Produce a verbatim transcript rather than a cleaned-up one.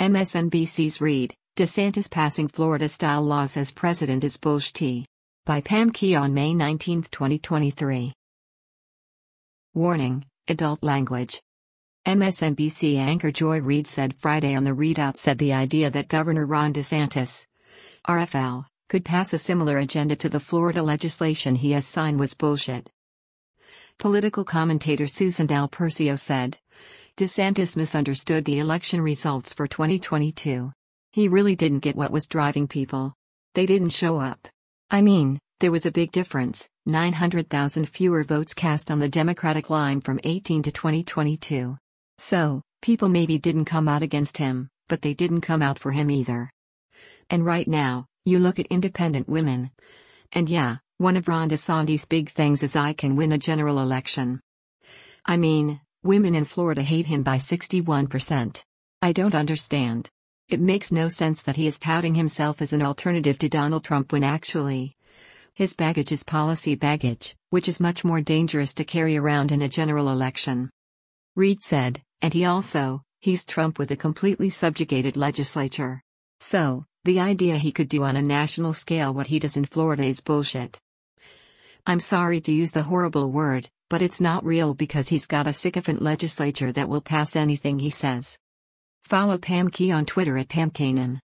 M S N B C's Reid, DeSantis passing Florida-style laws as president is bullshit. By Pam Keon, May nineteenth, twenty twenty-three. Warning: adult language. M S N B C anchor Joy Reid said Friday on the ReidOut said the idea that Governor Ron DeSantis, R F L, could pass a similar agenda to the Florida legislation he has signed was bullshit. Political commentator Susan Del Percio said, DeSantis misunderstood the election results for twenty twenty-two. He really didn't get what was driving people. They didn't show up. I mean, there was a big difference, nine hundred thousand fewer votes cast on the Democratic line from eighteen to twenty twenty-two. So, people maybe didn't come out against him, but they didn't come out for him either. And right now, you look at independent women. And yeah, one of Ron DeSantis' big things is I can win a general election. I mean, women in Florida hate him by sixty-one percent. I don't understand. It makes no sense that he is touting himself as an alternative to Donald Trump when actually, his baggage is policy baggage, which is much more dangerous to carry around in a general election. Reid said, and he also, he's Trump with a completely subjugated legislature. So, the idea he could do on a national scale what he does in Florida is bullshit. I'm sorry to use the horrible word, but it's not real because he's got a sycophant legislature that will pass anything he says. Follow Pam Key on Twitter at Pam Kanan.